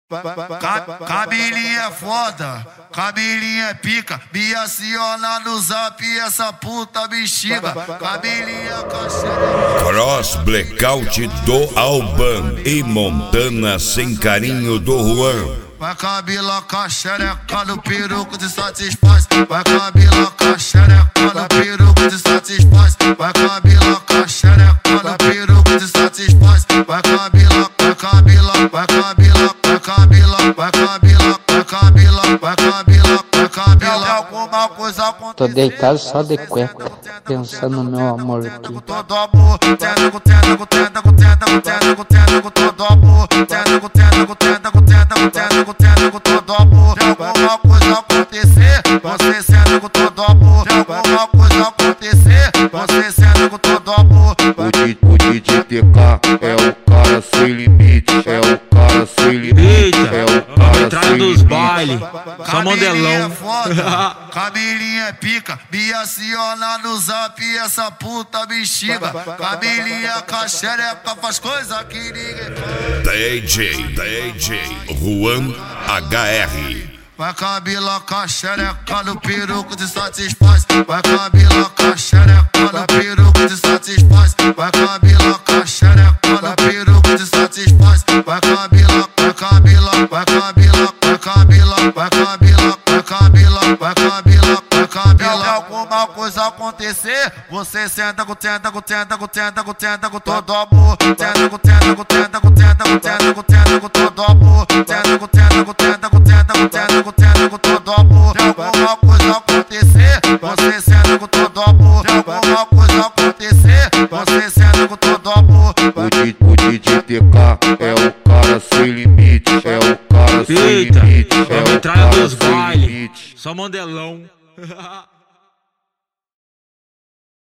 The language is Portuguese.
Cabelinho é foda, cabelinho é pica, me aciona no zap essa puta bexiga. Cabelinho é caixeira. Cross Blackout do Alban e Montana sem carinho do Juan. Vai cabelo com a xereca no peruco de satisfaz. Vai cabelo com a xereca no peruco de satisfaz. Vai cabelo com a xereca no peruco de satisfaz. Vai cabelo, vai cabelo, vai cabelo, vai cabelo, vai cabelo, vai cabelo, vai cabelo, vai cabelo. Alguma coisa aconteceu. Tô deitado só de cueca, pensando no meu amor aqui. Todo amor, tenta com todo amor, tenta com todo amor. Alguma coisa acontecer, você sendo com todo amor. Alguma coisa acontecer, você sendo com todo amor. O DJ TK é o cara sem limite, é o cara sem limite, é o cara sem dos bailes, só modelão. Cabelinho é pica, me aciona no zap essa puta bexiga. Cabelinho é caixereca, faz coisa que ninguém faz. DJ Juan HR. Vai cabelo com a xereca no peruco de satisfaz. Vai cabelo com a xereca no peruco de satisfaz. Vai cabelo com a xereca no peruco de satisfaz. Vai cabelo, vai cabelo, vai cabelo, vai cabelo, vai cabelo, vai cabelo, vai cabelo, vai cabelo. Alguma coisa acontecer, você senta com todo amor. Tenta com todo amor. Tenta com todo amor. Alguma coisa acontecer, você senta com todo amor. Alguma coisa acontecer, você senta com todo amor. O DJ TK é o cara sem limite, é o cara sem limite, é o metralha cara dos sem bailes, limite. só modelão.